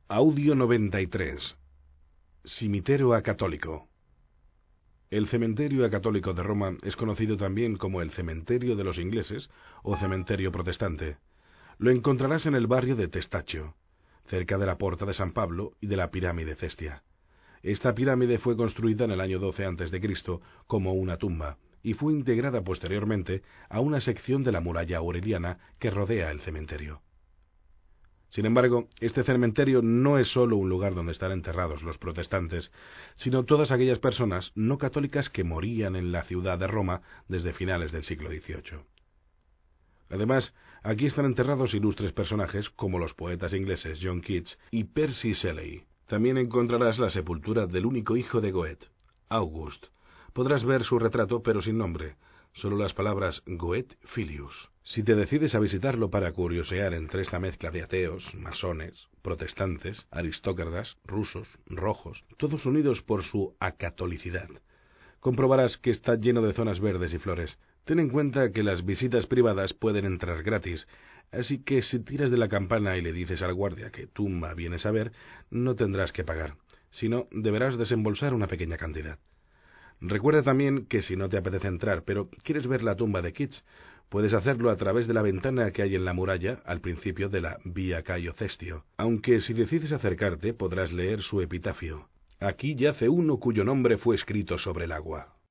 Audio 93. Cimitero acatólico. El cementerio acatólico de Roma es conocido también como el cementerio de los ingleses o cementerio protestante. Lo encontrarás en el barrio de Testaccio, cerca de la Porta de San Pablo y de la pirámide Cestia. Esta pirámide fue construida en el año 12 a.C. como una tumba y fue integrada posteriormente a una sección de la muralla aureliana que rodea el cementerio. Sin embargo, este cementerio no es solo un lugar donde están enterrados los protestantes, sino todas aquellas personas no católicas que morían en la ciudad de Roma desde finales del siglo XVIII. Además, aquí están enterrados ilustres personajes como los poetas ingleses John Keats y Percy Shelley. También encontrarás la sepultura del único hijo de Goethe, August. Podrás ver su retrato, pero sin nombre, solo las palabras Goethe Filius. Si te decides a visitarlo para curiosear entre esta mezcla de ateos, masones, protestantes, aristócratas, rusos, rojos, todos unidos por su acatolicidad, comprobarás que está lleno de zonas verdes y flores. Ten en cuenta que las visitas privadas pueden entrar gratis, así que si tiras de la campana y le dices al guardia que tumba vienes a ver, no tendrás que pagar, sino deberás desembolsar una pequeña cantidad. Recuerda también que si no te apetece entrar, pero quieres ver la tumba de Keats, puedes hacerlo a través de la ventana que hay en la muralla al principio de la Vía Caio Cestio, aunque si decides acercarte podrás leer su epitafio. Aquí yace uno cuyo nombre fue escrito sobre el agua.